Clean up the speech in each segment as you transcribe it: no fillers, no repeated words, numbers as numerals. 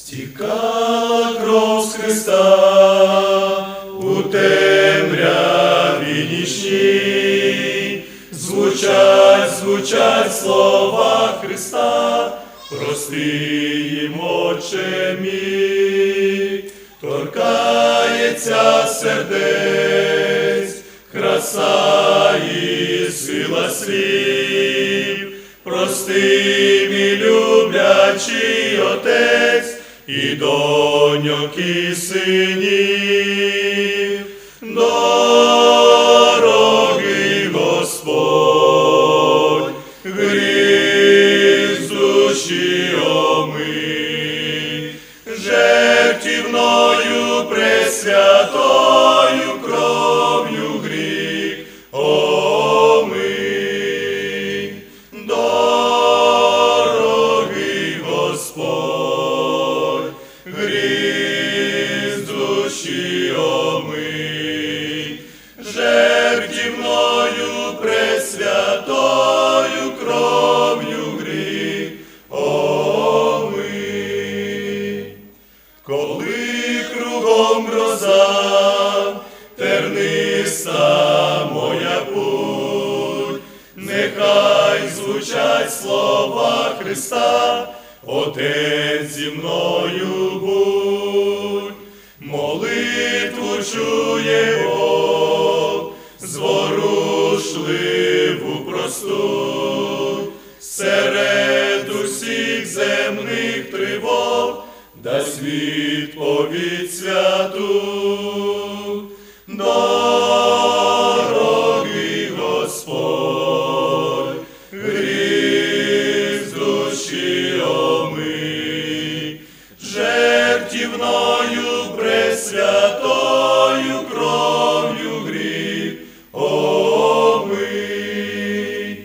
Стікала кров з Христа у темряві нічній, звучать слова Христа, прости їм, Отче мій, торкається сердець, краса і сила слів, прости, мій люблячий Отець, і доньок, і синів, дорогий Господь, гріх з душі омий, жертівною пресвятою кров'ю гріх омий, дорогий Господь, гріх з душі омий, жертівною пресвятою кров'ю гріх омий. Коли кругом гроза, терниста моя путь, нехай звучать слова Христа, Отець зі мною будь, молитву чує Бог, зворушливу просту, серед усіх земних тривог, дасть відповідь святу. Дорогий Господь, гріх з душі омий, жертівною пресвятою кров'ю гріх омий.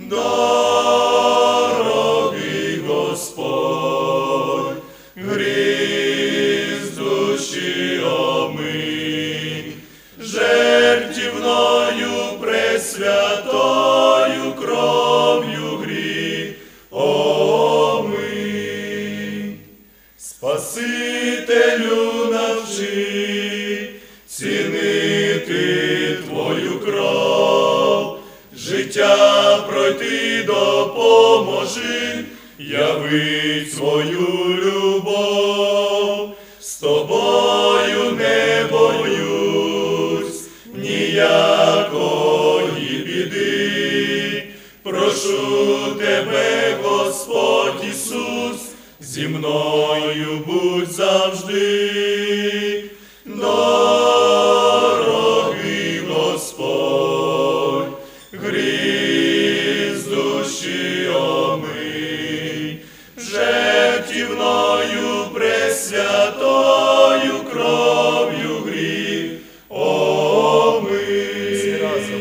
Дорогий Господь, гріх з душі омий, жертівною пресвятою кров'ю гріх омий. Спасителю, навчи цінити твою кров, життя пройти допоможи, явить свою любов. З тобою не боюсь ніякої біди, прошу тебе, Господь Ісус, зі мною будь завжди. Дорогий Господь, гріх з душі омий, жертівною пресвятою кров'ю гріх омий.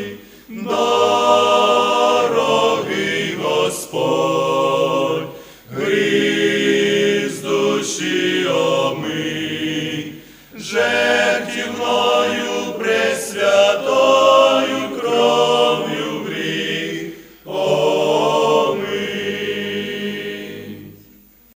Дорогий Господь, гріх з душі омий,